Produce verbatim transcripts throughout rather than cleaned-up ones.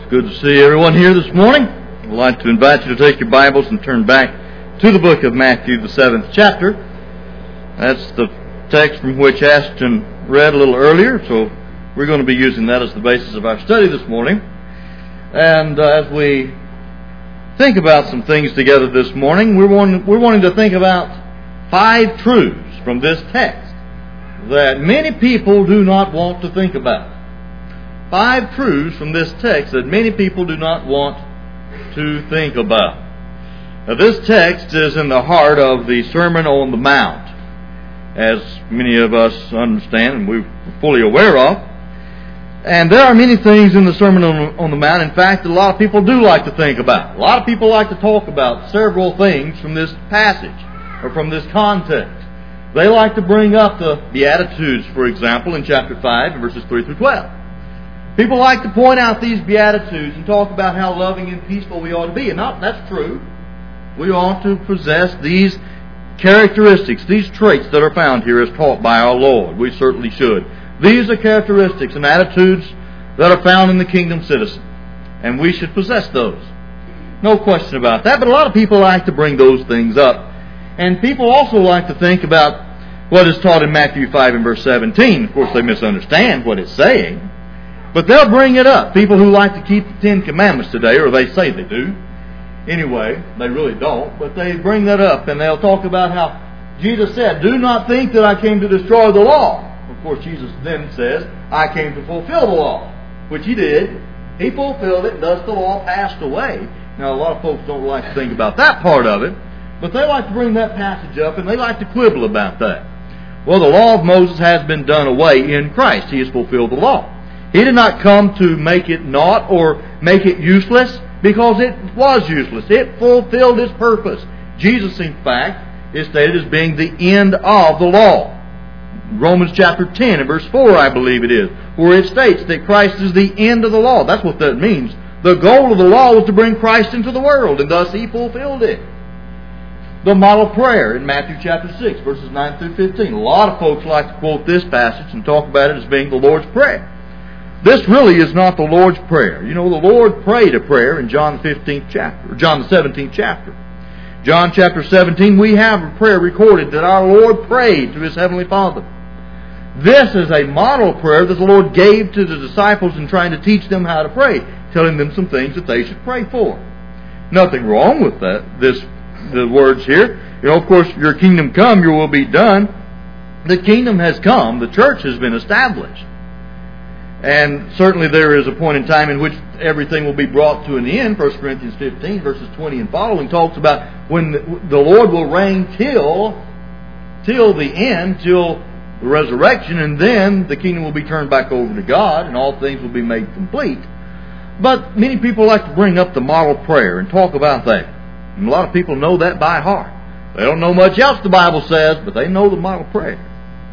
Good to see everyone here this morning. I'd like to invite you to take your Bibles and turn back to the book of Matthew, the seventh chapter. That's the text from which Ashton read a little earlier, so we're going to be using that as the basis of our study this morning. And uh, as we think about some things together this morning, we're wanting, we're wanting to think about five truths from this text that many people do not want to think about. Five truths from this text that many people do not want to think about. Now, this text is in the heart of the Sermon on the Mount, as many of us understand and we're fully aware of. And there are many things in the Sermon on the Mount, in fact, that a lot of people do like to think about. A lot of people like to talk about several things from this passage, or from this context. They like to bring up the Beatitudes, for example, in chapter five, verses three through twelve. People like to point out these Beatitudes and talk about how loving and peaceful we ought to be. And not, that's true. We ought to possess these characteristics, these traits that are found here as taught by our Lord. We certainly should. These are characteristics and attitudes that are found in the kingdom citizen. And we should possess those. No question about that. But a lot of people like to bring those things up. And people also like to think about what is taught in Matthew five and verse seventeen. Of course, they misunderstand what it's saying. But they'll bring it up. People who like to keep the Ten Commandments today, or they say they do. Anyway, they really don't. But they bring that up and they'll talk about how Jesus said, "Do not think that I came to destroy the law." Of course, Jesus then says, "I came to fulfill the law," which He did. He fulfilled it, thus the law passed away. Now, a lot of folks don't like to think about that part of it, but they like to bring that passage up and they like to quibble about that. Well, the law of Moses has been done away in Christ. He has fulfilled the law. He did not come to make it naught or make it useless, because it was useless. It fulfilled its purpose. Jesus, in fact, is stated as being the end of the law. Romans chapter ten and verse four, I believe it is, where it states that Christ is the end of the law. That's what that means. The goal of the law was to bring Christ into the world, and thus He fulfilled it. The model prayer in Matthew chapter six, verses nine through fifteen. A lot of folks like to quote this passage and talk about it as being the Lord's Prayer. This really is not the Lord's Prayer. You know, the Lord prayed a prayer in John the fifteenth chapter, or John the seventeenth chapter. John chapter seventeen, we have a prayer recorded that our Lord prayed to His Heavenly Father. This is a model prayer that the Lord gave to the disciples in trying to teach them how to pray, telling them some things that they should pray for. Nothing wrong with that, this, the words here. You know, of course, your kingdom come, your will be done. The kingdom has come. The church has been established. And certainly there is a point in time in which everything will be brought to an end. First Corinthians fifteen, verses twenty and following, talks about when the Lord will reign till, till the end, till the resurrection, and then the kingdom will be turned back over to God, and all things will be made complete. But many people like to bring up the model prayer and talk about that. And a lot of people know that by heart. They don't know much else the Bible says, but they know the model prayer.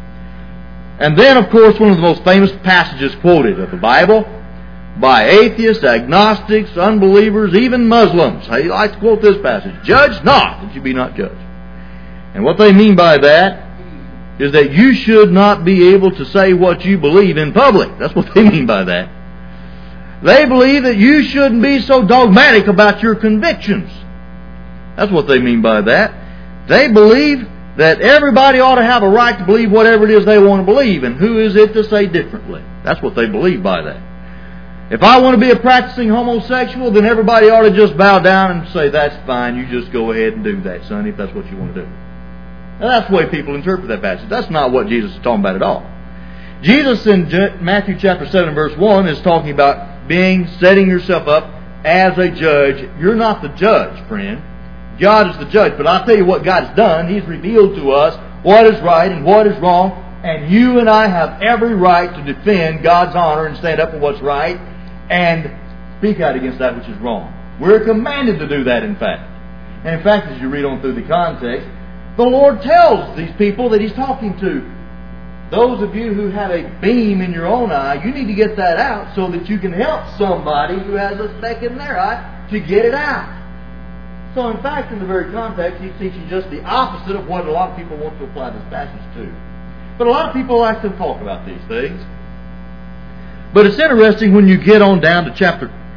And then, of course, one of the most famous passages quoted of the Bible by atheists, agnostics, unbelievers, even Muslims. They like to quote this passage, "Judge not, that you be not judged." And what they mean by that is that you should not be able to say what you believe in public. That's what they mean by that. They believe that you shouldn't be so dogmatic about your convictions. That's what they mean by that. They believe that everybody ought to have a right to believe whatever it is they want to believe, and who is it to say differently? That's what they believe by that. If I want to be a practicing homosexual, then everybody ought to just bow down and say, "That's fine, you just go ahead and do that, son, if that's what you want to do." Now, that's the way people interpret that passage. That's not what Jesus is talking about at all. Jesus in Matthew chapter seven verse one is talking about being, setting yourself up as a judge. You're not the judge, friend. God is the judge. But I'll tell you what God has done. He's revealed to us what is right and what is wrong. And you and I have every right to defend God's honor and stand up for what's right and speak out against that which is wrong. We're commanded to do that, in fact. And in fact, as you read on through the context, the Lord tells these people that He's talking to, those of you who have a beam in your own eye, you need to get that out so that you can help somebody who has a speck in their eye to get it out. So in fact, in the very context, He's teaching just the opposite of what a lot of people want to apply this passage to. But a lot of people like to talk about these things. But it's interesting when you get on down to chapter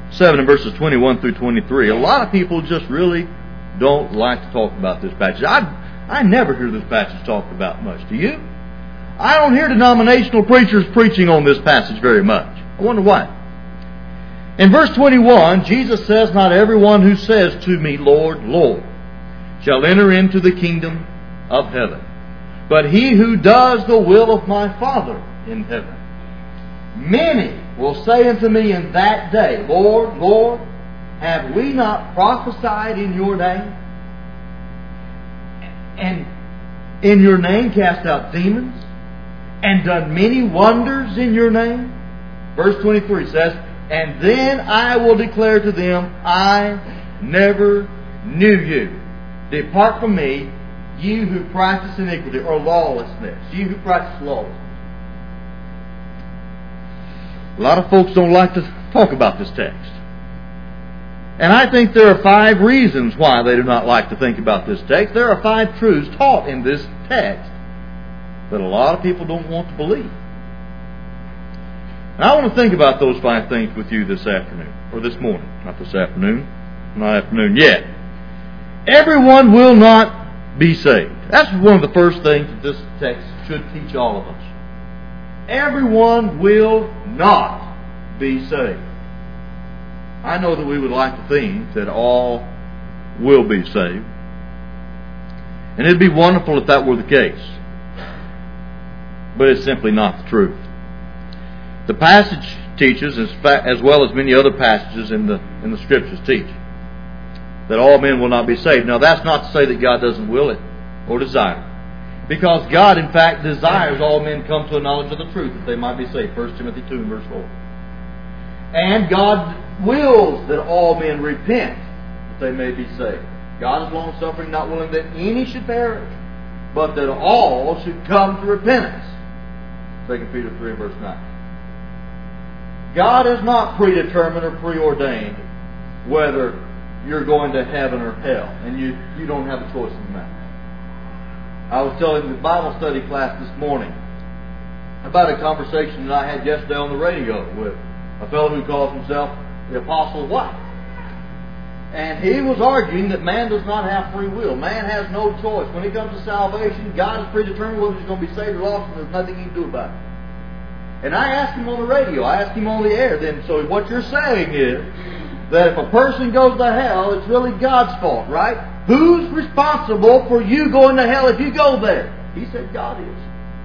seven and verses twenty-one through twenty-three. A lot of people just really don't like to talk about this passage. I, I never hear this passage talked about much. Do you? I don't hear denominational preachers preaching on this passage very much. I wonder why. In verse twenty-one, Jesus says, "Not everyone who says to me, Lord, Lord, shall enter into the kingdom of heaven, but he who does the will of my Father in heaven. Many will say unto me in that day, Lord, Lord, have we not prophesied in your name? And in your name cast out demons? And done many wonders in your name?" Verse twenty-three says, "And then I will declare to them, I never knew you. Depart from me, you who practice iniquity," or lawlessness. You who practice lawlessness. A lot of folks don't like to talk about this text. And I think there are five reasons why they do not like to think about this text. There are five truths taught in this text that a lot of people don't want to believe. And I want to think about those five things with you this afternoon, or this morning. Not this afternoon, not afternoon yet. Everyone will not be saved. That's one of the first things that this text should teach all of us. Everyone will not be saved. I know that we would like to think that all will be saved. And it'd be wonderful if that were the case. But it's simply not the truth. The passage teaches, as well as many other passages in the in the Scriptures teach, that all men will not be saved. Now that's not to say that God doesn't will it or desire it. Because God, in fact, desires all men come to a knowledge of the truth, that they might be saved. First Timothy two, verse four. And God wills that all men repent, that they may be saved. God is long-suffering, not willing that any should perish, but that all should come to repentance. Second Peter three, verse nine. God is not predetermined or preordained whether you're going to heaven or hell, and you, you don't have a choice in the matter. I was telling the Bible study class this morning about a conversation that I had yesterday on the radio with a fellow who calls himself the Apostle White. And he was arguing that man does not have free will. Man has no choice. When it comes to salvation, God is predetermined whether he's going to be saved or lost, and there's nothing he can do about it. And I asked him on the radio, I asked him on the air, then, so what you're saying is that if a person goes to hell, it's really God's fault, right? Who's responsible for you going to hell if you go there? He said, God is.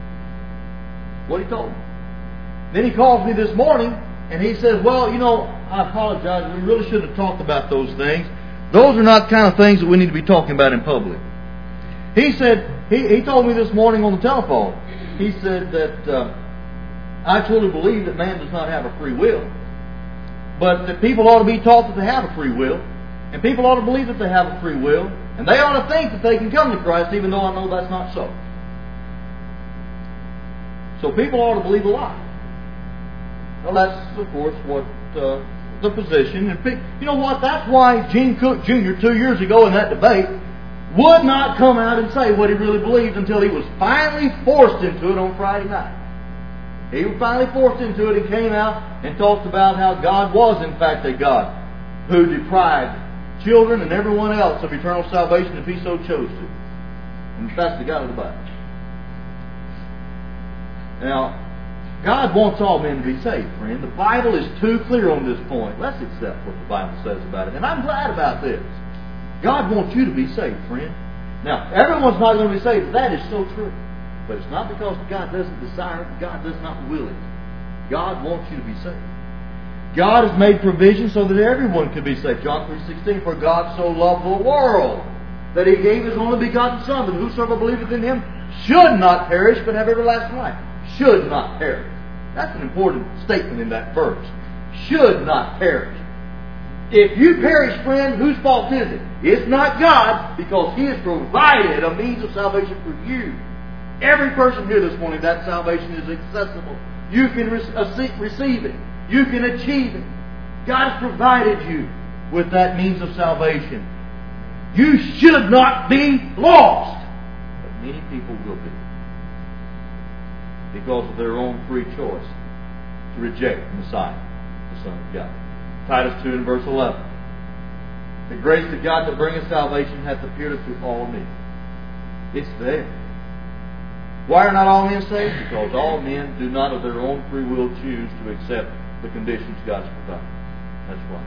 What he told me. Then he calls me this morning, and he says, well, you know, I apologize, we really should have talked about those things. Those are not the kind of things that we need to be talking about in public. He said, he, he told me this morning on the telephone, he said that uh, I truly believe that man does not have a free will, but that people ought to be taught that they have a free will, and people ought to believe that they have a free will, and they ought to think that they can come to Christ, even though I know that's not so. So people ought to believe a lie. Well, that's, of course, what uh, the position. And you know what? That's why Gene Cook Junior two years ago in that debate would not come out and say what he really believed until he was finally forced into it on Friday night. He was finally forced into it and came out and talked about how God was, in fact, a God who deprived children and everyone else of eternal salvation if he so chose to. And that's the God of the Bible. Now, God wants all men to be saved, friend. The Bible is too clear on this point. Let's accept what the Bible says about it. And I'm glad about this. God wants you to be saved, friend. Now, everyone's not going to be saved. That is so true. But it's not because God doesn't desire it. God does not will it. God wants you to be saved. God has made provision so that everyone could be saved. John three sixteen, for God so loved the world that He gave His only begotten Son, that whosoever believeth in Him should not perish, but have everlasting life. Should not perish. That's an important statement in that verse. Should not perish. If you perish, friend, whose fault is it? It's not God, because He has provided a means of salvation for you. Every person here this morning, that salvation is accessible. You can re- receive it. You can achieve it. God has provided you with that means of salvation. You should not be lost. But many people will be, because of their own free choice to reject the Messiah, the Son of God. Titus two and verse eleven. The grace of God that bringeth salvation hath appeared unto all men. It's there. Why are not all men saved? Because all men do not of their own free will choose to accept the conditions God has provided. That's why.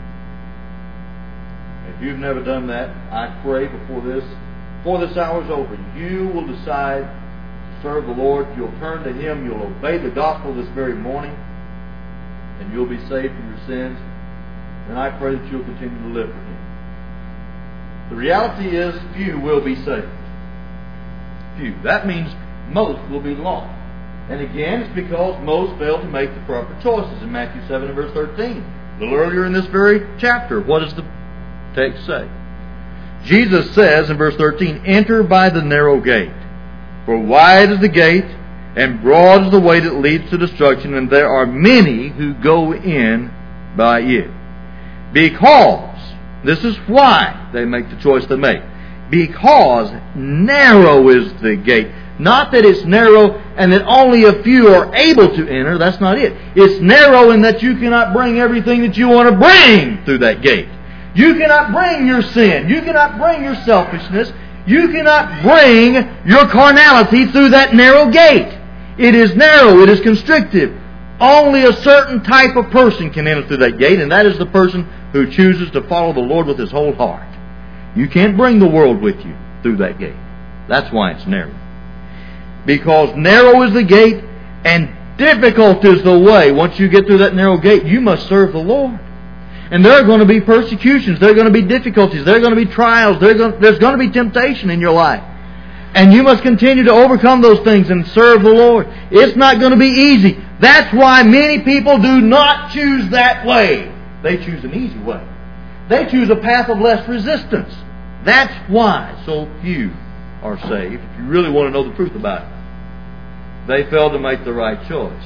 If you've never done that, I pray before this, before this hour is over, you will decide to serve the Lord. You'll turn to Him. You'll obey the gospel this very morning, and you'll be saved from your sins. And I pray that you'll continue to live for Him. The reality is, few will be saved. Few. That means most will be lost. And again, it's because most fail to make the proper choices. In Matthew seven and verse thirteen, a little earlier in this very chapter, what does the text say? Jesus says in verse thirteen, "Enter by the narrow gate. For wide is the gate, and broad is the way that leads to destruction, and there are many who go in by it." Because, this is why they make the choice they make. Because narrow is the gate. Not that it's narrow and that only a few are able to enter. That's not it. It's narrow in that you cannot bring everything that you want to bring through that gate. You cannot bring your sin. You cannot bring your selfishness. You cannot bring your carnality through that narrow gate. It is narrow. It is constrictive. Only a certain type of person can enter through that gate, and that is the person who chooses to follow the Lord with his whole heart. You can't bring the world with you through that gate. That's why it's narrow. Because narrow is the gate, and difficult is the way. Once you get through that narrow gate, you must serve the Lord. And there are going to be persecutions. There are going to be difficulties. There are going to be trials. There's going to be temptation in your life. And you must continue to overcome those things and serve the Lord. It's not going to be easy. That's why many people do not choose that way. They choose an easy way. They choose a path of less resistance. That's why so few are saved. If you really want to know the truth about it, they failed to make the right choice.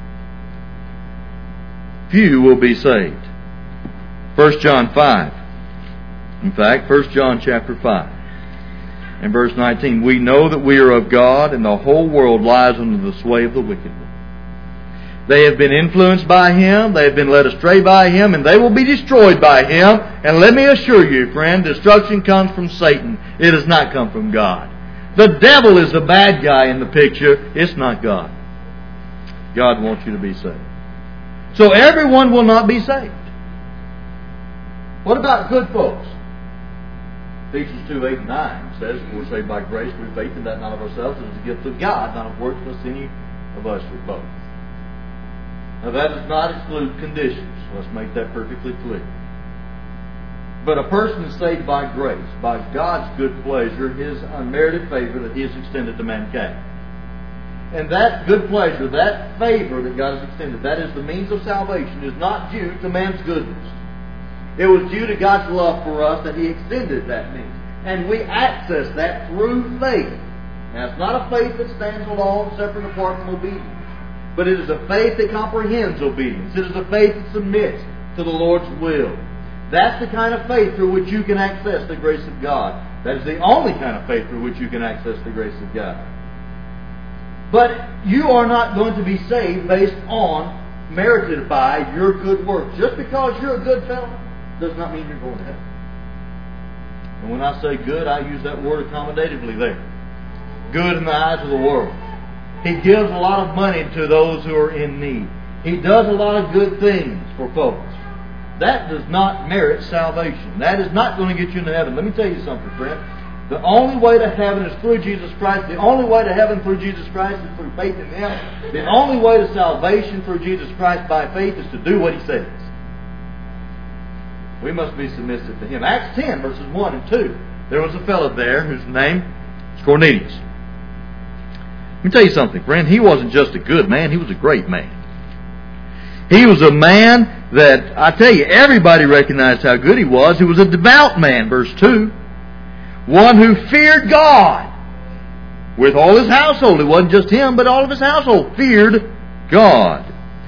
Few will be saved. First John five. In fact, First John chapter five. In verse nineteen, "We know that we are of God, and the whole world lies under the sway of the wicked one. They have been influenced by him, they have been led astray by him, and they will be destroyed by him. And let me assure you, friend, destruction comes from Satan. It does not come from God. The devil is the bad guy in the picture. It's not God. God wants you to be saved. So everyone will not be saved. What about good folks? Ephesians two, eight and nine says, "We're saved by grace through faith, and that not of ourselves. It is a gift of God, not of works, lest any of us should boast." Now that does not exclude conditions. Let's make that perfectly clear. But a person is saved by grace, by God's good pleasure, His unmerited favor that He has extended to mankind. And that good pleasure, that favor that God has extended, that is the means of salvation, is not due to man's goodness. It was due to God's love for us that He extended that means. And we access that through faith. Now it's not a faith that stands alone, separate and apart from obedience. But it is a faith that comprehends obedience. It is a faith that submits to the Lord's will. That's the kind of faith through which you can access the grace of God. That is the only kind of faith through which you can access the grace of God. But you are not going to be saved based on, merited by your good works. Just because you're a good fellow does not mean you're going to heaven. And when I say good, I use that word accommodatively there. Good in the eyes of the world. He gives a lot of money to those who are in need. He does a lot of good things for folks. That does not merit salvation. That is not going to get you into heaven. Let me tell you something, friend. The only way to heaven is through Jesus Christ. The only way to heaven through Jesus Christ is through faith in Him. The only way to salvation through Jesus Christ by faith is to do what He says. We must be submissive to Him. Acts ten, verses one and two. There was a fellow there whose name was Cornelius. Let me tell you something, friend. He wasn't just a good man. He was a great man. He was a man that, I tell you, everybody recognized how good he was. He was a devout man, verse two. One who feared God with all his household. It wasn't just him, but all of his household feared God.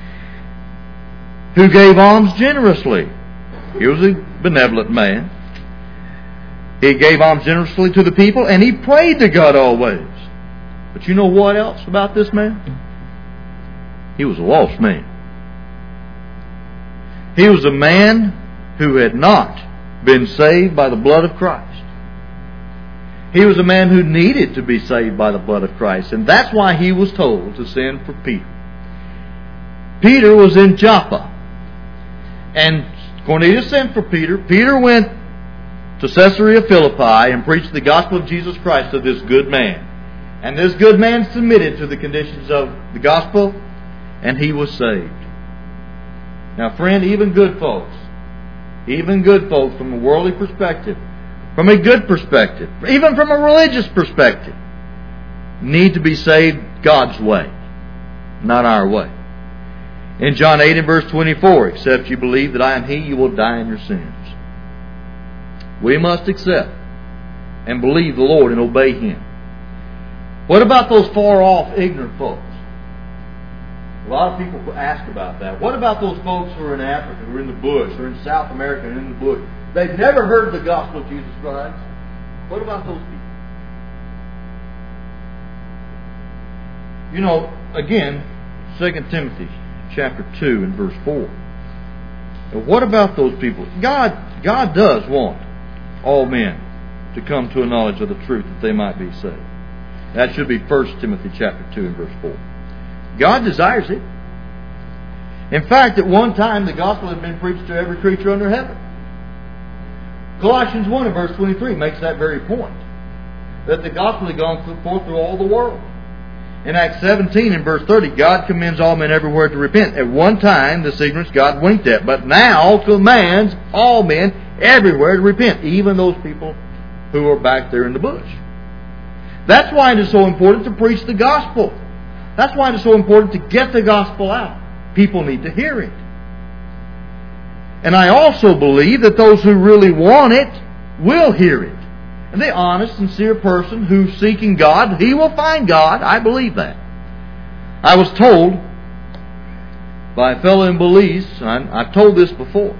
Who gave alms generously. He was a benevolent man. He gave alms generously to the people, and he prayed to God always. But you know what else about this man? He was a lost man. He was a man who had not been saved by the blood of Christ. He was a man who needed to be saved by the blood of Christ. And that's why he was told to send for Peter. Peter was in Joppa. And Cornelius sent for Peter. Peter went to Caesarea Philippi and preached the gospel of Jesus Christ to this good man. And this good man submitted to the conditions of the gospel, and he was saved. Now, friend, even good folks, even good folks from a worldly perspective, from a good perspective, even from a religious perspective, need to be saved God's way, not our way. In John eight and verse twenty-four, except you believe that I am He, you will die in your sins. We must accept and believe the Lord and obey Him. What about those far off, ignorant folks? A lot of people ask about that. What about those folks who are in Africa, who are in the bush, or in South America and in the bush? They've never heard the gospel of Jesus Christ. What about those people? You know, again, Second Timothy chapter two and verse four. Now, what about those people? God, God does want all men to come to a knowledge of the truth that they might be saved. That should be First Timothy chapter two and verse four. God desires it. In fact, at one time the gospel had been preached to every creature under heaven. Colossians one and verse twenty-three makes that very point, that the gospel had gone forth through all the world. In Acts seventeen and verse thirty, God commends all men everywhere to repent. At one time, this ignorance God winked at, but now commands all men everywhere to repent, even those people who are back there in the bush. That's why it is so important to preach the gospel. That's why it is so important to get the gospel out. People need to hear it. And I also believe that those who really want it will hear it. And the honest, sincere person who's seeking God, he will find God. I believe that. I was told by a fellow in Belize, and I've told this before,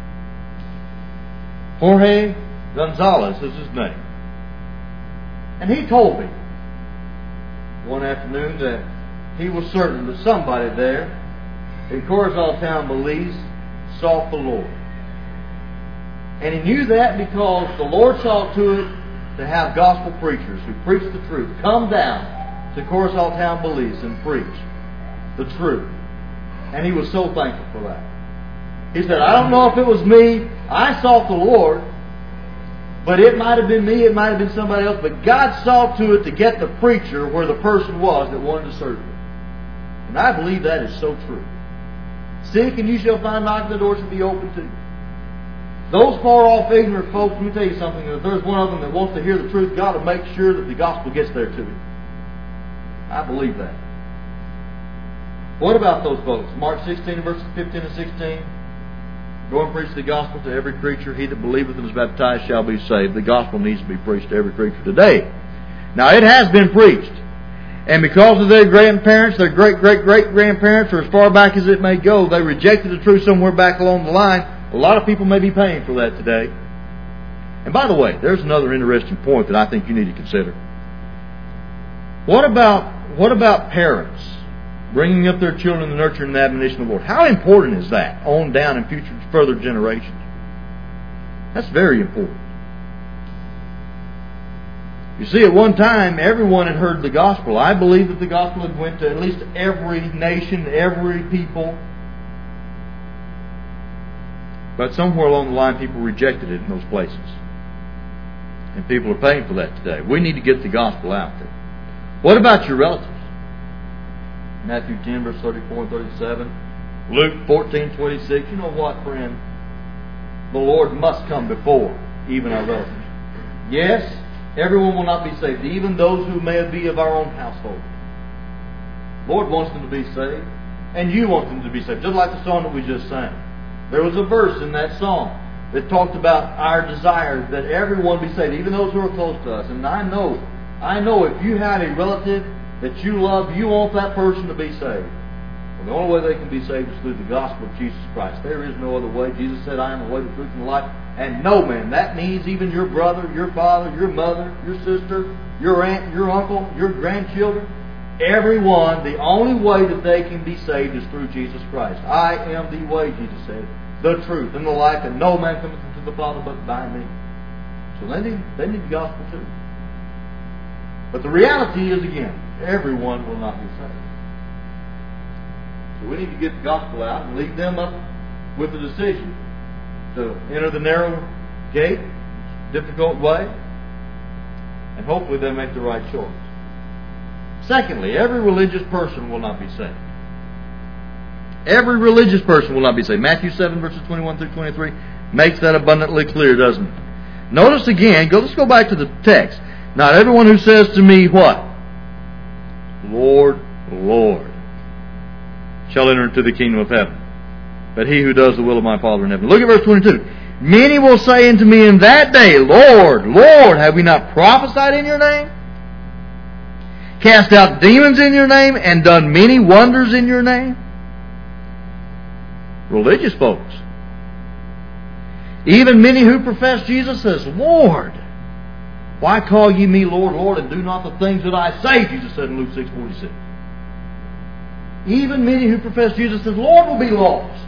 Jorge Gonzalez is his name. And he told me one afternoon that he was certain that somebody there in Corozal Town, Belize, sought the Lord. And he knew that because the Lord saw to it to have gospel preachers who preach the truth come down to Corozal Town, Belize and preach the truth. And he was so thankful for that. He said, I don't know if it was me. I sought the Lord. But it might have been me, it might have been somebody else. But God saw to it to get the preacher where the person was that wanted to serve Him. And I believe that is so true. Seek and you shall find, knocking, the door shall be open to you. Those far off ignorant folks, let me tell you something. If there's one of them that wants to hear the truth, God will make sure that the gospel gets there to him. I believe that. What about those folks? Mark sixteen, verses fifteen and sixteen. Go and preach the gospel to every creature. He that believeth and is baptized shall be saved. The gospel needs to be preached to every creature today. Now, it has been preached. And because of their grandparents, their great-great-great-grandparents, or as far back as it may go, they rejected the truth somewhere back along the line. A lot of people may be paying for that today. And by the way, there's another interesting point that I think you need to consider. What about, what about parents bringing up their children in the nurture and admonition of the Lord? How important is that on down in future further generations? That's very important. You see, at one time, everyone had heard the gospel. I believe that the gospel had went to at least every nation, every people. But somewhere along the line, people rejected it in those places. And people are paying for that today. We need to get the gospel out there. What about your relatives? Matthew ten, verse thirty-four and thirty-seven. Luke fourteen, twenty-six. You know what, friend? The Lord must come before even our relatives. Yes, everyone will not be saved, even those who may be of our own household. The Lord wants them to be saved, and you want them to be saved, just like the song that we just sang. There was a verse in that song that talked about our desire that everyone be saved, even those who are close to us. And I know, I know if you have a relative that you love, you want that person to be saved. Well, the only way they can be saved is through the gospel of Jesus Christ. There is no other way. Jesus said, I am the way, the truth, and the life. And no man, that means even your brother, your father, your mother, your sister, your aunt, your uncle, your grandchildren, everyone, the only way that they can be saved is through Jesus Christ. I am the way, Jesus said. the truth, and the life, and no man cometh unto the Father but by me. So they need, they need the gospel too. But the reality is, again, everyone will not be saved. So we need to get the gospel out and lead them up with the decision to enter the narrow gate, difficult way, and hopefully they make the right choice. Secondly, every religious person will not be saved. Every religious person will not be saved. Matthew seven, verses twenty-one through twenty-three makes that abundantly clear, doesn't it? Notice again, go, let's go back to the text. Not everyone who says to me, what? Lord, Lord, shall enter into the kingdom of heaven, but he who does the will of my Father in heaven. Look at verse twenty-two. Many will say unto me in that day, Lord, Lord, have we not prophesied in your name? Cast out demons in your name, and done many wonders in your name? Religious folks. Even many who profess Jesus as Lord. Why call ye me Lord, Lord, and do not the things that I say? Jesus said in Luke six forty-six. Even many who profess Jesus as Lord will be lost.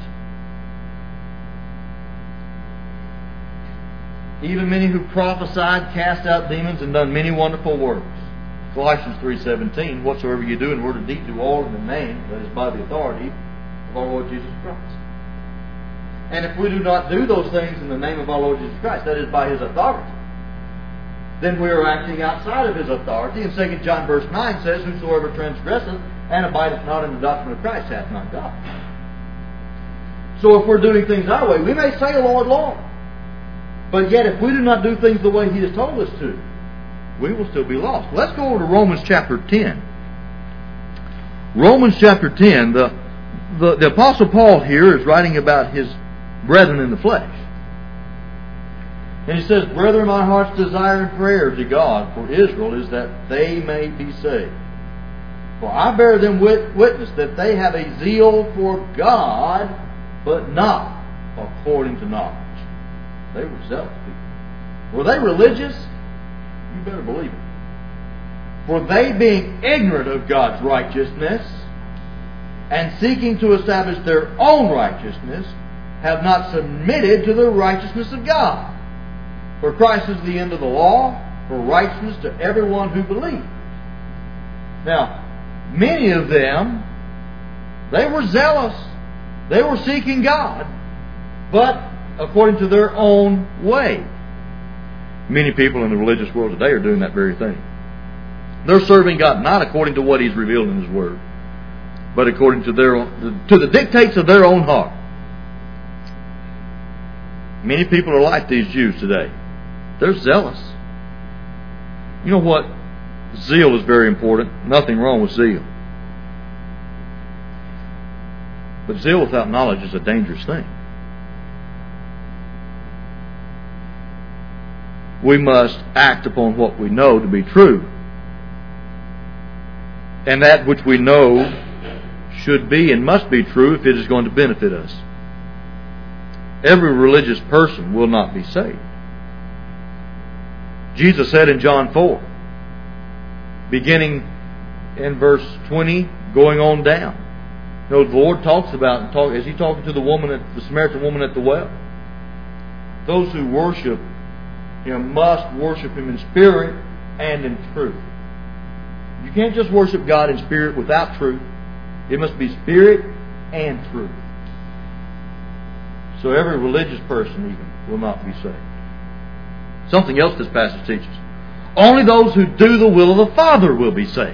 Even many who prophesied, cast out demons, and done many wonderful works. Colossians three seventeen, whatsoever you do in word or deed, do all in the name, that is by the authority of our Lord Jesus Christ. And if we do not do those things in the name of our Lord Jesus Christ, that is by His authority, then we are acting outside of His authority. And Second John verse nine says, whosoever transgresseth and abideth not in the doctrine of Christ hath not God. So if we're doing things our way, we may say, Lord, Lord. But yet if we do not do things the way He has told us to, we will still be lost. Let's go over to Romans chapter ten. Romans chapter ten, the, the, the Apostle Paul here is writing about his brethren in the flesh. And he says, Brethren, my heart's desire and prayer to God for Israel is that they may be saved. For I bear them wit- witness that they have a zeal for God, but not according to knowledge. They were zealous people. Were they religious? You better believe it. For they, being ignorant of God's righteousness, and seeking to establish their own righteousness, have not submitted to the righteousness of God. For Christ is the end of the law, for righteousness to everyone who believes. Now, many of them, they were zealous. They were seeking God, but according to their own way. Many people in the religious world today are doing that very thing. They're serving God not according to what He's revealed in His Word, but according to their own, to the dictates of their own heart. Many people are like these Jews today. They're zealous. You know what? Zeal is very important. Nothing wrong with zeal. But zeal without knowledge is a dangerous thing. We must act upon what we know to be true. And that which we know should be and must be true if it is going to benefit us. Every religious person will not be saved. Jesus said in John four, beginning in verse twenty, going on down. You know, the Lord talks about, talk, as He talking to the woman, at, the Samaritan woman at the well. Those who worship Him must worship Him in spirit and in truth. You can't just worship God in spirit without truth. It must be spirit and truth. So every religious person even will not be saved. Something else this passage teaches. Only those who do the will of the Father will be saved.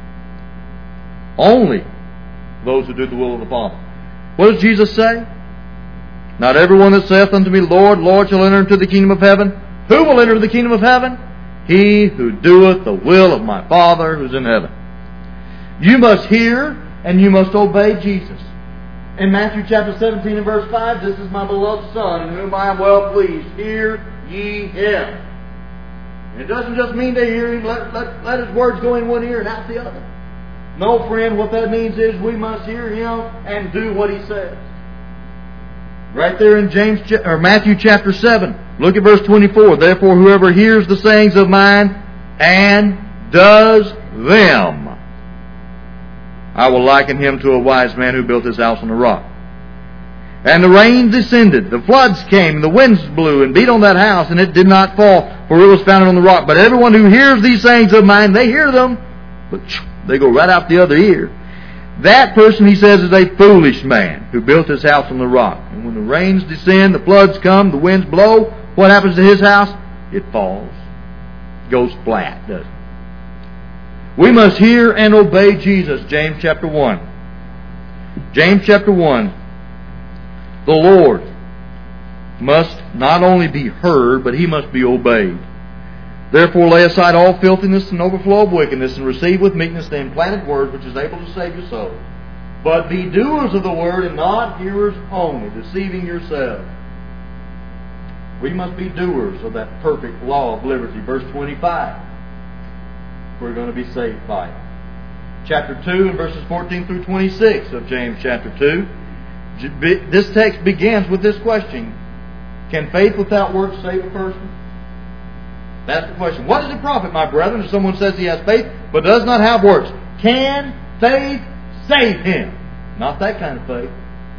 Only those who do the will of the Father. What does Jesus say? Not everyone that saith unto me, Lord, Lord, shall enter into the kingdom of heaven. Who will enter the kingdom of heaven? He who doeth the will of my Father who is in heaven. You must hear and you must obey Jesus. In Matthew chapter seventeen and verse five, this is my beloved Son, in whom I am well pleased. Hear ye Him. And it doesn't just mean to hear Him, let, let, let His words go in one ear and out the other. No, friend, what that means is we must hear Him and do what He says. Right there in James or Matthew chapter seven, look at verse twenty-four. Therefore, whoever hears the sayings of mine and does them, I will liken him to a wise man who built his house on a rock. And the rain descended, the floods came, and the winds blew and beat on that house, and it did not fall, for it was founded on the rock. But everyone who hears these sayings of mine, they hear them, but they go right out the other ear. That person, he says, is a foolish man who built his house on the rock. And when the rains descend, the floods come, the winds blow, what happens to his house? It falls. It goes flat, doesn't it? We must hear and obey Jesus, James chapter one. James chapter one. The Lord must not only be heard, but He must be obeyed. Therefore lay aside all filthiness and overflow of wickedness, and receive with meekness the implanted word which is able to save your souls. But be doers of the word, and not hearers only, deceiving yourselves. We must be doers of that perfect law of liberty. Verse twenty-five. We're going to be saved by it. Chapter two and verses fourteen through twenty-six of James chapter two. This text begins with this question. Can faith without works save a person? That's the question. What does it profit, my brethren, if someone says he has faith but does not have works? Can faith save him? Not that kind of faith.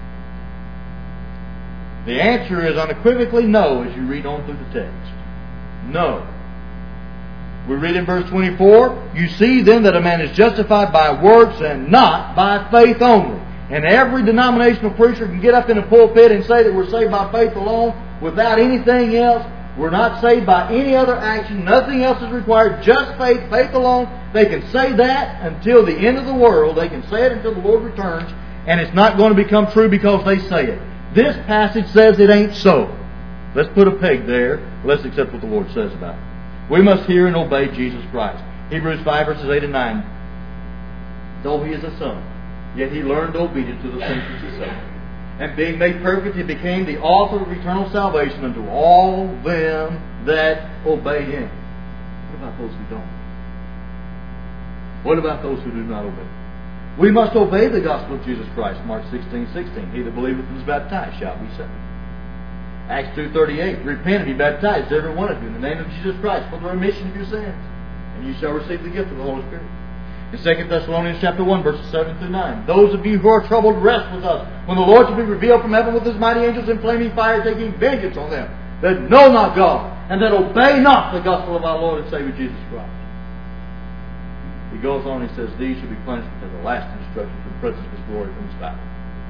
The answer is unequivocally no as you read on through the text. No. We read in verse twenty-four, you see then that a man is justified by works and not by faith only. And every denominational preacher can get up in a pulpit and say that we're saved by faith alone without anything else. We're not saved by any other action. Nothing else is required. Just faith, faith alone. They can say that until the end of the world. They can say it until the Lord returns. And it's not going to become true because they say it. This passage says it ain't so. Let's put a peg there. Let's accept what the Lord says about it. We must hear and obey Jesus Christ. Hebrews five verses eight and nine. Though He is a Son, yet He learned obedience to the things which He suffered. And being made perfect, He became the author of eternal salvation unto all them that obey Him. What about those who don't? What about those who do not obey? We must obey the gospel of Jesus Christ. Mark sixteen sixteen. He that believeth and is baptized shall be saved. Acts two thirty-eight. Repent and be baptized, every one of you, in the name of Jesus Christ, for the remission of your sins, and you shall receive the gift of the Holy Spirit. In Second Thessalonians chapter one, verses seven through nine. Those of you who are troubled, rest with us, when the Lord shall be revealed from heaven with His mighty angels in flaming fire, taking vengeance on them that know not God, and that obey not the gospel of our Lord and Savior Jesus Christ. He goes on, he says, these shall be punished with everlasting destruction from the presence of His glory from His power.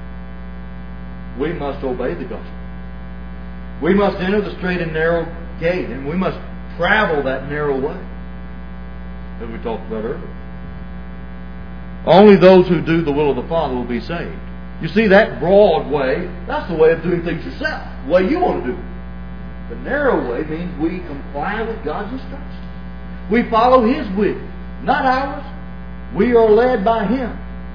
We must obey the gospel. We must enter the straight and narrow gate, and we must travel that narrow way, as we talked about earlier. Only those who do the will of the Father will be saved. You see, that broad way, that's the way of doing things yourself, the way you want to do it. The narrow way means we comply with God's instructions. We follow His will, not ours. We are led by Him.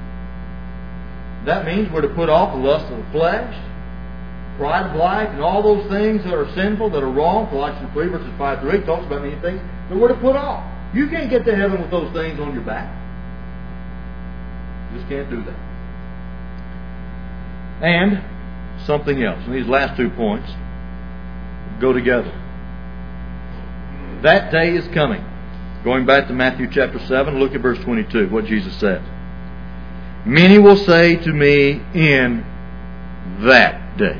That means we're to put off the lust of the flesh, pride of life, and all those things that are sinful, that are wrong. Colossians three verses five through eight talks about many things that we're to put off. You can't get to heaven with those things on your back. You just can't do that. And something else. And these last two points go together. That day is coming. Going back to Matthew chapter seven, look at verse twenty-two, what Jesus says. Many will say to me in that day.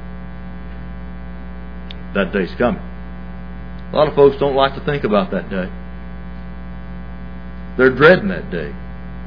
That day's coming. A lot of folks don't like to think about that day. They're dreading that day.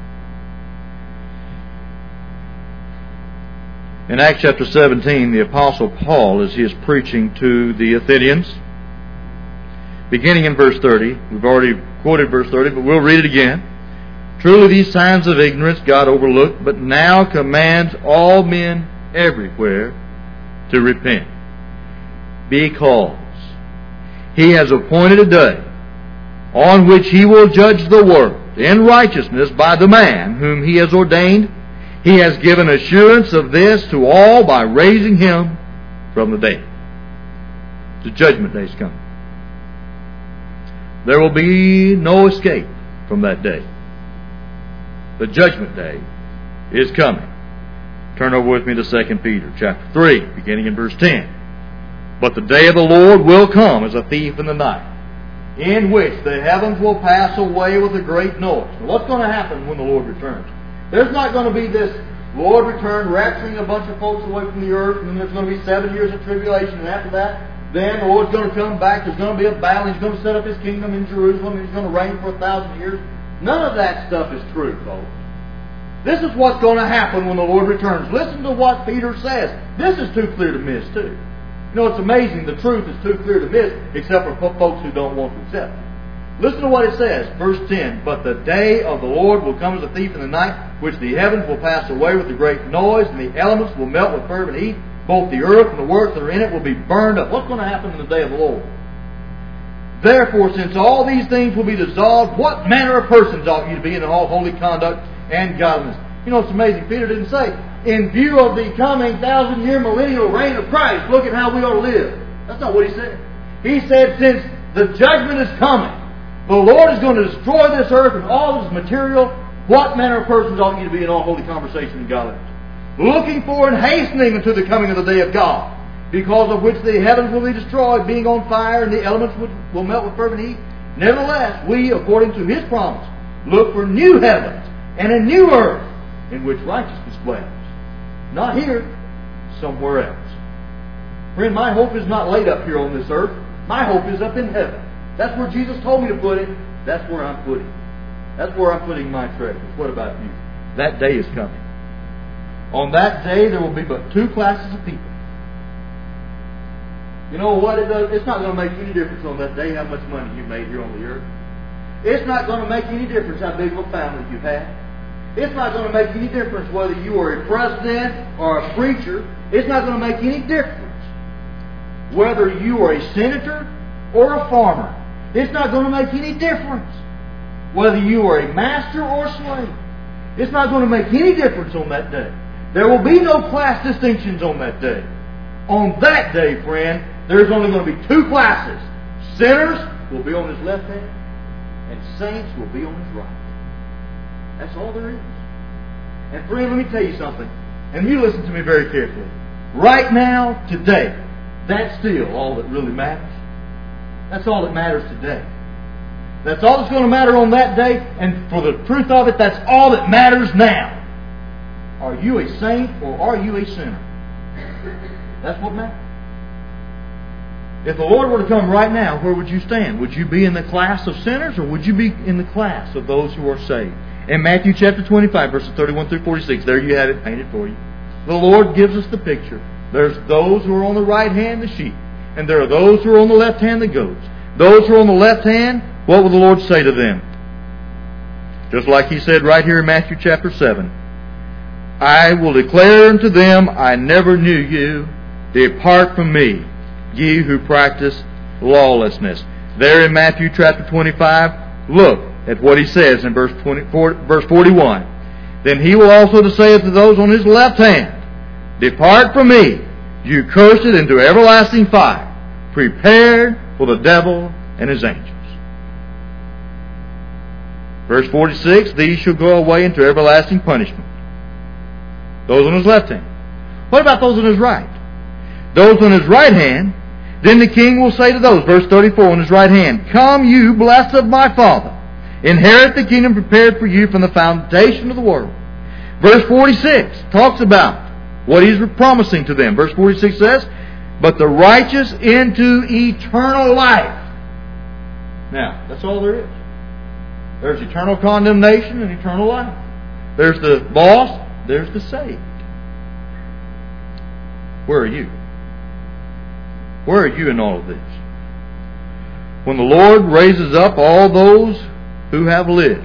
In Acts chapter seventeen, the Apostle Paul, as he is preaching to the Athenians, beginning in verse thirty, we've already quoted verse thirty, but we'll read it again. Truly these signs of ignorance God overlooked, but now commands all men everywhere to repent. Because He has appointed a day on which He will judge the world in righteousness by the man whom He has ordained. He has given assurance of this to all by raising Him from the dead. The judgment day is coming. There will be no escape from that day. The judgment day is coming. Turn over with me to Second Peter chapter three, beginning in verse ten. But the day of the Lord will come as a thief in the night, in which the heavens will pass away with a great noise. Now, what's going to happen when the Lord returns? There's not going to be this Lord returned, rapturing a bunch of folks away from the earth, and then there's going to be seven years of tribulation, and after that, then the Lord's going to come back, there's going to be a battle, He's going to set up His kingdom in Jerusalem, and He's going to reign for a thousand years. None of that stuff is true, folks. This is what's going to happen when the Lord returns. Listen to what Peter says. This is too clear to miss, too. You know, it's amazing. The truth is too clear to miss, except for folks who don't want to accept it. Listen to what it says, verse ten. But the day of the Lord will come as a thief in the night, which the heavens will pass away with a great noise, and the elements will melt with fervent heat. Both the earth and the works that are in it will be burned up. What's going to happen in the day of the Lord? Therefore, since all these things will be dissolved, what manner of persons ought you to be in all holy conduct and godliness? You know, it's amazing. Peter didn't say, in view of the coming thousand-year millennial reign of Christ, look at how we ought to live. That's not what he said. He said, since the judgment is coming, the Lord is going to destroy this earth and all its material, what manner of persons ought you to be in all holy conversation and godliness? Looking for and hastening unto the coming of the day of God, because of which the heavens will be destroyed, being on fire, and the elements will melt with fervent heat. Nevertheless, we, according to His promise, look for new heavens and a new earth, in which righteousness dwells. Not here, somewhere else. Friend, my hope is not laid up here on this earth. My hope is up in heaven. That's where Jesus told me to put it. That's where I'm putting it. That's where I'm putting my treasures. What about you? That day is coming. On that day, there will be but two classes of people. You know what it does? It's not going to make any difference on that day how much money you made here on the earth. It's not going to make any difference how big of a family you have. It's not going to make any difference whether you are a president or a preacher. It's not going to make any difference whether you are a senator or a farmer. It's not going to make any difference whether you are a master or a slave. It's not going to make any difference on that day. There will be no class distinctions on that day. On that day, friend, there's only going to be two classes. Sinners will be on His left hand, and saints will be on His right. That's all there is. And friend, let me tell you something, and you listen to me very carefully. Right now, today, that's still all that really matters. That's all that matters today. That's all that's going to matter on that day, and for the truth of it, that's all that matters now. Are you a saint or are you a sinner? That's what matters. If the Lord were to come right now, where would you stand? Would you be in the class of sinners, or would you be in the class of those who are saved? In Matthew chapter twenty-five, verses thirty-one through forty-six, there you have it painted for you. The Lord gives us the picture. There's those who are on the right hand, the sheep, and there are those who are on the left hand, the goats. Those who are on the left hand, what will the Lord say to them? Just like He said right here in Matthew chapter seven. I will declare unto them, I never knew you. Depart from me, ye who practice lawlessness. There in Matthew chapter twenty-five, look at what He says in verse twenty-four, verse forty-one. Then He will also to say to those on His left hand, Depart from me, you cursed, into everlasting fire, prepared for the devil and his angels. Verse forty-six, These shall go away into everlasting punishment. Those on His left hand. What about those on His right? Those on His right hand, then the King will say to those, verse thirty-four, on His right hand, Come you, blessed of my Father, inherit the kingdom prepared for you from the foundation of the world. Verse forty-six talks about what He's promising to them. Verse forty-six says, But the righteous into eternal life. Now, that's all there is. There's eternal condemnation and eternal life. There's the lost, there's the saved. Where are you? Where are you in all of this? When the Lord raises up all those who have lived,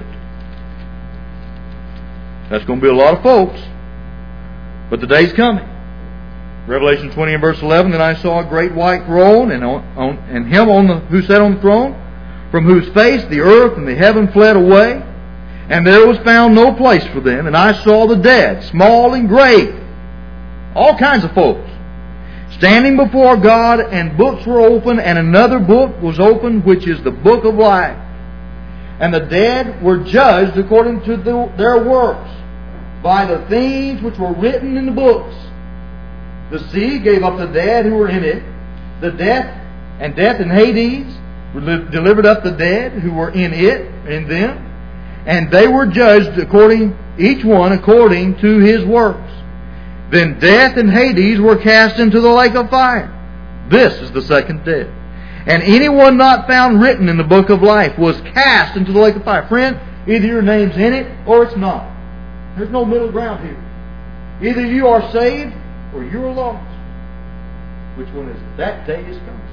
that's going to be a lot of folks. But the day's coming. Revelation twenty and verse eleven, Then I saw a great white throne, and on, on and Him on the, who sat on the throne, from whose face the earth and the heaven fled away, and there was found no place for them. And I saw the dead, small and great, all kinds of folks, standing before God, and books were open, and another book was opened, which is the book of life. And the dead were judged according to the, their works, by the things which were written in the books. The sea gave up the dead who were in it. The death and death and Hades delivered up the dead who were in it, in them. And they were judged according each one according to his works. Then death and Hades were cast into the lake of fire. This is the second death. And anyone not found written in the book of life was cast into the lake of fire. Friend, either your name's in it or it's not. There's no middle ground here. Either you are saved or you are lost. Which one is it? That day is coming.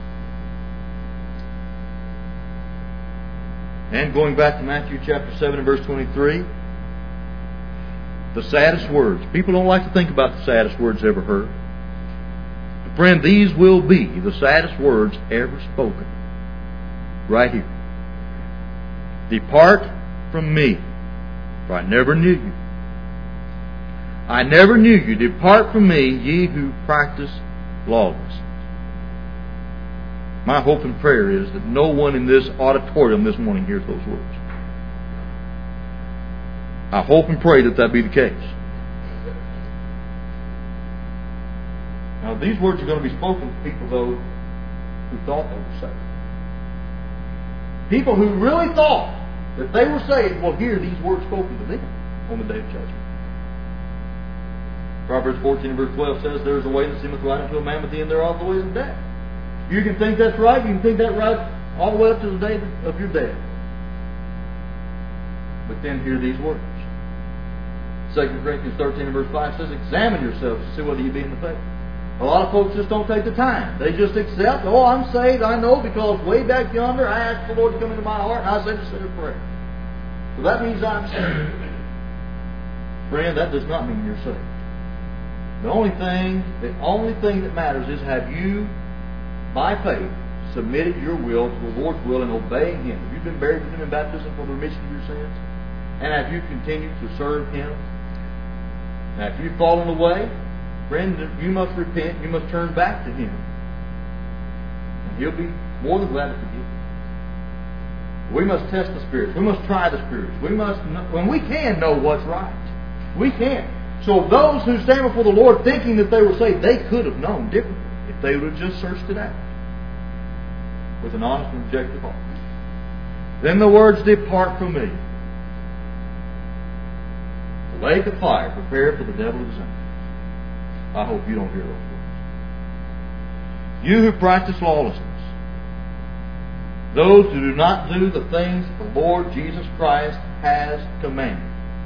And going back to Matthew chapter seven and verse twenty-three, the saddest words. People don't like to think about the saddest words ever heard. But friend, these will be the saddest words ever spoken. Right here. Depart from me, for I never knew you. I never knew you. Depart from me, ye who practice lawlessness. My hope and prayer is that no one in this auditorium this morning hears those words. I hope and pray that that be the case. Now, these words are going to be spoken to people, though, who thought they were saved. People who really thought that they were saved will hear these words spoken to them on the day of judgment. Proverbs fourteen and verse twelve says, there is a way that seemeth right unto a man, but the end thereof the ways of death. You can think that's right. You can think that right all the way up to the day of your death. But then hear these words. Second Corinthians thirteen and verse five says, examine yourselves to see whether you be in the faith. A lot of folks just don't take the time. They just accept, oh, I'm saved, I know, because way back yonder I asked the Lord to come into my heart and I said a sinner's prayer. So that means I'm saved. Friend, that does not mean you're saved. The only thing, the only thing that matters is, have you, by faith, submitted your will to the Lord's will and obeying Him? Have you been buried with Him in baptism for the remission of your sins? And have you continued to serve Him? Now, if you've fallen away, friend, you must repent. You must turn back to Him. And He'll be more than glad to forgive you. We must test the spirits. We must try the spirits. We must, when we can, know what's right. We can. So those who stand before the Lord thinking that they were saved, they could have known differently if they would have just searched it out with an honest and objective heart. Then the words, depart from me. The lake of fire prepared for the devil and his angels. I hope you don't hear those words. You who practice lawlessness, those who do not do the things the Lord Jesus Christ has commanded.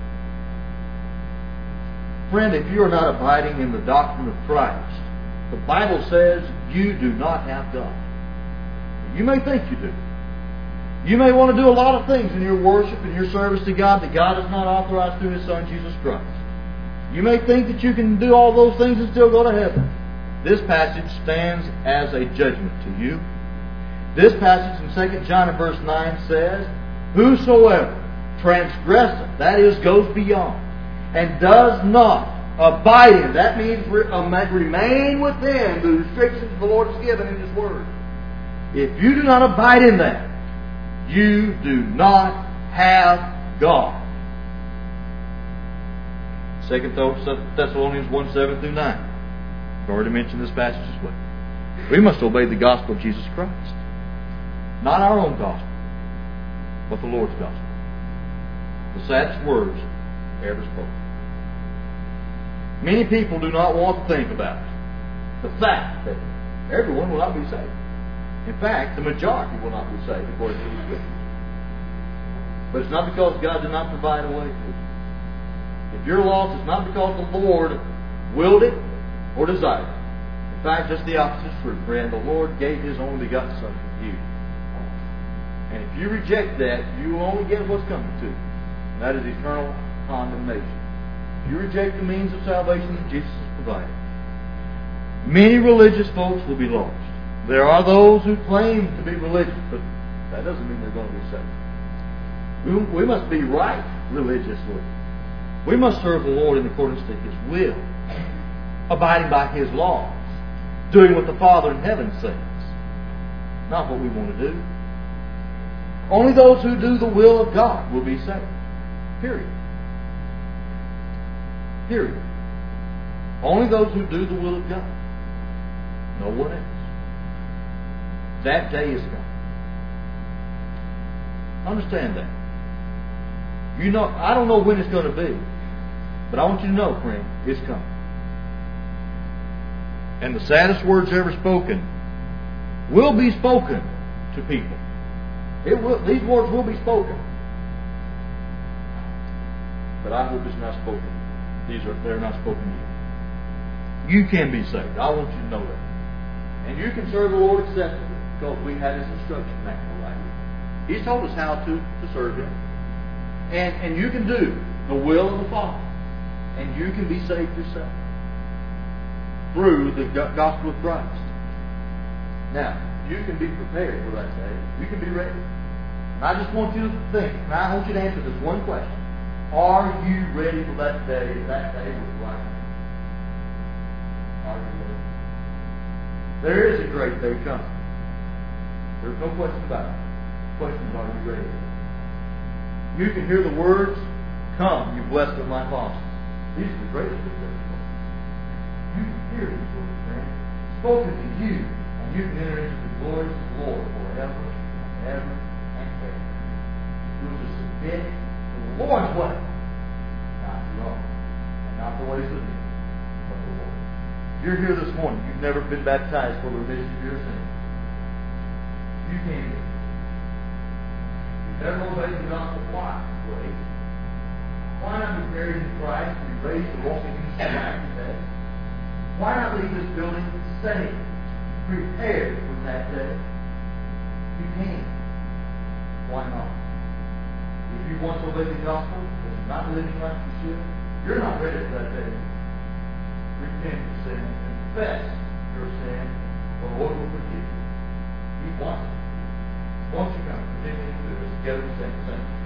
Friend, if you are not abiding in the doctrine of Christ, the Bible says you do not have God. You may think you do. You may want to do a lot of things in your worship and your service to God that God has not authorized through His Son, Jesus Christ. You may think that you can do all those things and still go to heaven. This passage stands as a judgment to you. This passage in Second John and verse nine says, whosoever transgresseth, that is, goes beyond, and does not abide in, that means remain within the restrictions the Lord has given in His Word. If you do not abide in that, you do not have God. Second Thessalonians one, seven through nine. I've already mentioned this passage as well. We must obey the gospel of Jesus Christ. Not our own gospel, but the Lord's gospel. The saddest words ever spoken. Many people do not want to think about the fact that everyone will not be saved. In fact, the majority will not be saved according to the Scriptures. But it's not because God did not provide a way for you. If you're lost, it's not because the Lord willed it or desired it. In fact, just the opposite is true, friend. The Lord gave His only begotten Son for you. And if you reject that, you will only get what's coming to you. And that is eternal condemnation. If you reject the means of salvation that Jesus has provided, many religious folks will be lost. There are those who claim to be religious, but that doesn't mean they're going to be saved. We, we must be right religiously. We must serve the Lord in accordance to His will, abiding by His laws, doing what the Father in heaven says, not what we want to do. Only those who do the will of God will be saved. Period. Period. Only those who do the will of God. No one else. That day is coming. Understand that. You know, I don't know when it's going to be, But I want you to know, friend, it's coming. And the saddest words ever spoken will be spoken to people. It will, these words will be spoken. But I hope it's not spoken. These are they're not spoken to you. You can be saved. I want you to know that. And you can serve the Lord acceptably because we had His instruction manual right here. He's told us how to, to serve Him. And, and you can do the will of the Father. And you can be saved yourself through the gospel of Christ. Now, you can be prepared for that day. You can be ready. And I just want you to think, and I want you to answer this one question. Are you ready for that day, that day with Christ? Are you ready? There is a great day coming. There's no question about it. The question is, are you ready? You can hear the words, "Come, you blessed of my Father." These are the greatest of things. You can hear these words, friend, spoken to you, and you can enter into the glories of the Lord forever and ever and ever. You will just submit to the Lord's way, not your own, and not the ways of men, but the Lord. You're here this morning. You've never been baptized for the remission of your sins. You can't. You've never obeyed the gospel. Why? Wait. Why not be buried in Christ and be raised to walk in His life today? Why not leave this building saved, prepared for that day? You can. Why not? If you once obeyed the gospel, but you're not living like you should, you're not ready for that day. Repent of sin and confess your sin. The Lord will forgive you. He wants it. Won't you come? Continue to do this together, sing, sing.